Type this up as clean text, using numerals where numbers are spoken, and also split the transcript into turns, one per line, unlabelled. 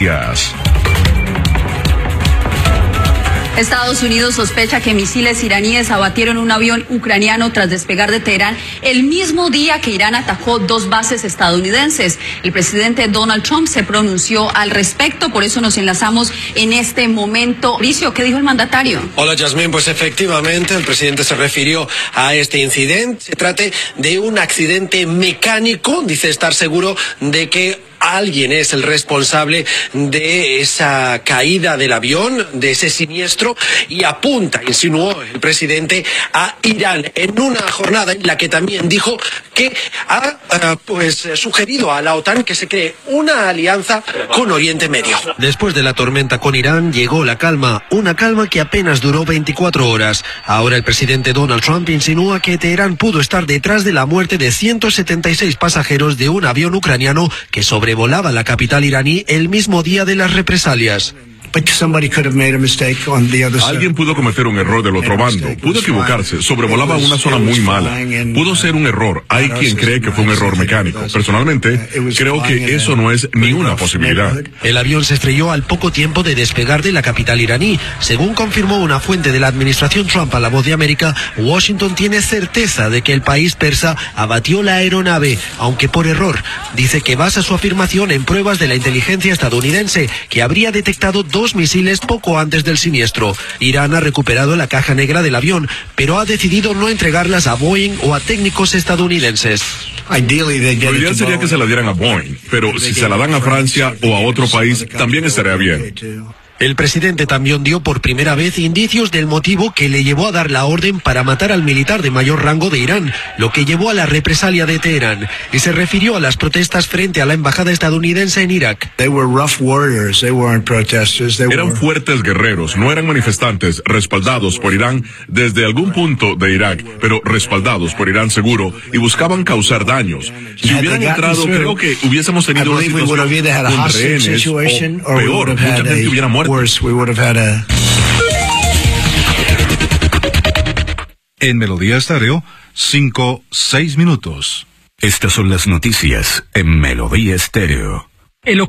Estados Unidos sospecha que misiles iraníes abatieron un avión ucraniano tras despegar de Teherán el mismo día que Irán atacó 2 bases estadounidenses. El presidente Donald Trump se pronunció al respecto, por eso nos enlazamos en este momento. Mauricio, ¿qué dijo el mandatario?
Hola, Yasmín, pues efectivamente el presidente se refirió a este incidente. Se trata de un accidente mecánico, dice estar seguro de que alguien es el responsable de esa caída del avión, de ese siniestro, y apunta, insinuó el presidente, a Irán en una jornada en la que también dijo que ha sugerido a la OTAN que se cree una alianza con Oriente Medio.
Después de la tormenta con Irán llegó la calma, una calma que apenas duró 24 horas. Ahora el presidente Donald Trump insinúa que Teherán pudo estar detrás de la muerte de 176 pasajeros de un avión ucraniano que sobrevolaba la capital iraní el mismo día de las represalias.
Alguien pudo cometer un error del otro bando, pudo equivocarse, sobrevolaba una zona muy mala, pudo ser un error, hay quien cree que fue un error mecánico. Personalmente, creo que eso no es ni una posibilidad.
El avión se estrelló al poco tiempo de despegar de la capital iraní. Según confirmó una fuente de la administración Trump a La Voz de América, Washington tiene certeza de que el país persa abatió la aeronave, aunque por error. Dice que basa su afirmación en pruebas de la inteligencia estadounidense, que habría detectado 2 misiles poco antes del siniestro. Irán ha recuperado la caja negra del avión, pero ha decidido no entregarlas a Boeing o a técnicos estadounidenses.
Lo ideal sería que se la dieran a Boeing, pero si se la dan a Francia o a otro país, también estaría bien.
El presidente también dio por primera vez indicios del motivo que le llevó a dar la orden para matar al militar de mayor rango de Irán, lo que llevó a la represalia de Teherán, y se refirió a las protestas frente a la embajada estadounidense en Irak.
Eran fuertes guerreros, no eran manifestantes, respaldados por Irán desde algún punto de Irak, pero respaldados por Irán seguro, y buscaban causar daños. Si hubieran entrado, creo que hubiésemos tenido una situación con rehenes, o peor, mucha gente hubiera muerto.
En Melodía Estéreo, 5-6 minutos.
Estas son las noticias en Melodía Estéreo.
El